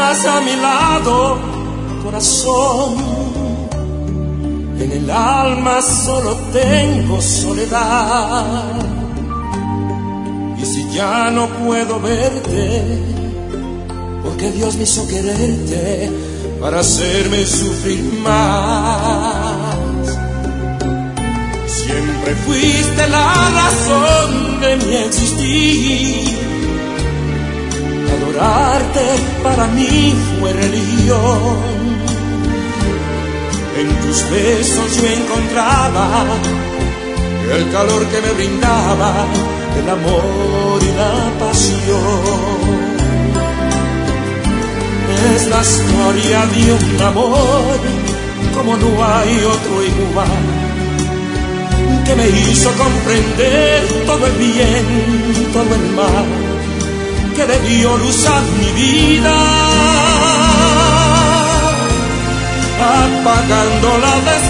estás a mi lado, corazón. En el alma solo tengo soledad. Y si ya no puedo verte, porque Dios me hizo quererte para hacerme sufrir más. Siempre fuiste la razón de mi existir. Adorarte para mí fue religión. En tus besos yo encontraba el calor que me brindaba el amor y la pasión. Es la historia de un amor como no hay otro igual, que me hizo comprender todo el bien, todo el mal, que le dio luz a mi vida, apagándola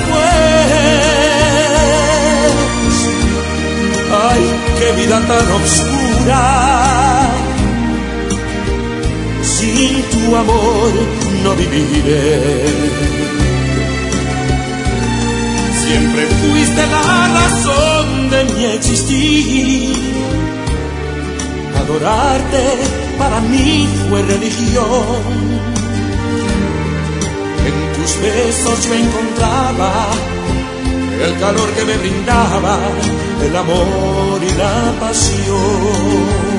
después. Ay, qué vida tan oscura, sin tu amor no viviré. Siempre fuiste la razón de mi existir. Adorarte para mí fue religión. En tus besos yo encontraba el calor que me brindaba el amor y la pasión.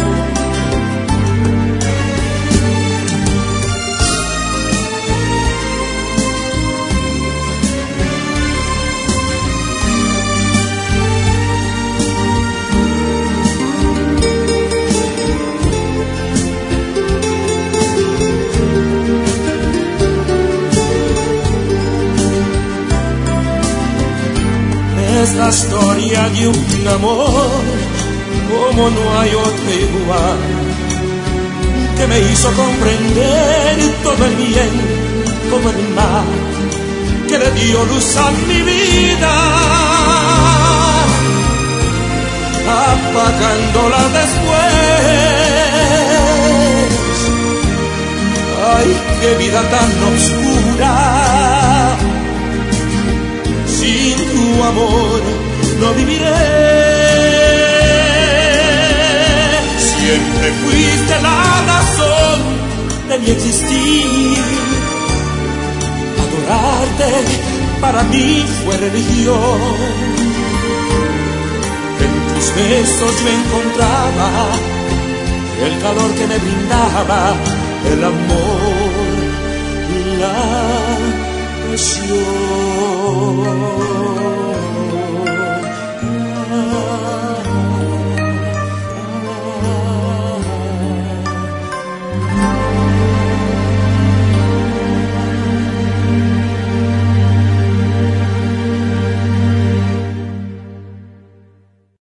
Es la historia de un amor como no hay otro igual, que me hizo comprender todo el bien, todo el mal, que le dio luz a mi vida, apagándola después. Ay, qué vida tan oscura, sin tu amor no viviré. Siempre fuiste la razón de mi existir. Adorarte para mí fue religión. En tus besos yo encontraba el calor que me brindaba el amor y la pasión.